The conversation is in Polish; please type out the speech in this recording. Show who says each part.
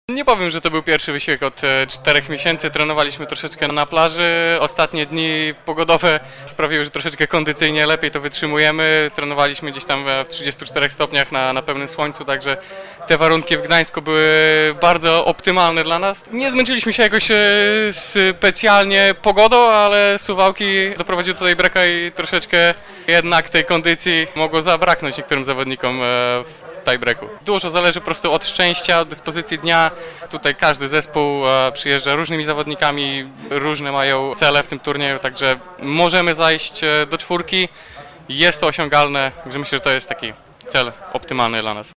Speaker 1: Nie powiem, że to był pierwszy wysiłek od 4 miesięcy. Trenowaliśmy troszeczkę na plaży. Ostatnie dni pogodowe sprawiły, że troszeczkę kondycyjnie lepiej to wytrzymujemy. Trenowaliśmy gdzieś tam w 34 stopniach na pełnym słońcu, także te warunki w Gdańsku były bardzo optymalne dla nas. Nie zmęczyliśmy się jakoś specjalnie pogodą, ale Suwałki doprowadził do tej breka i troszeczkę jednak tej kondycji mogło zabraknąć niektórym zawodnikom w tiebreaku. Dużo zależy po prostu od szczęścia, od dyspozycji dnia. Tutaj każdy zespół przyjeżdża różnymi zawodnikami, różne mają cele w tym turnieju, także możemy zajść do czwórki. Jest to osiągalne, także myślę, że to jest taki cel optymalny dla nas.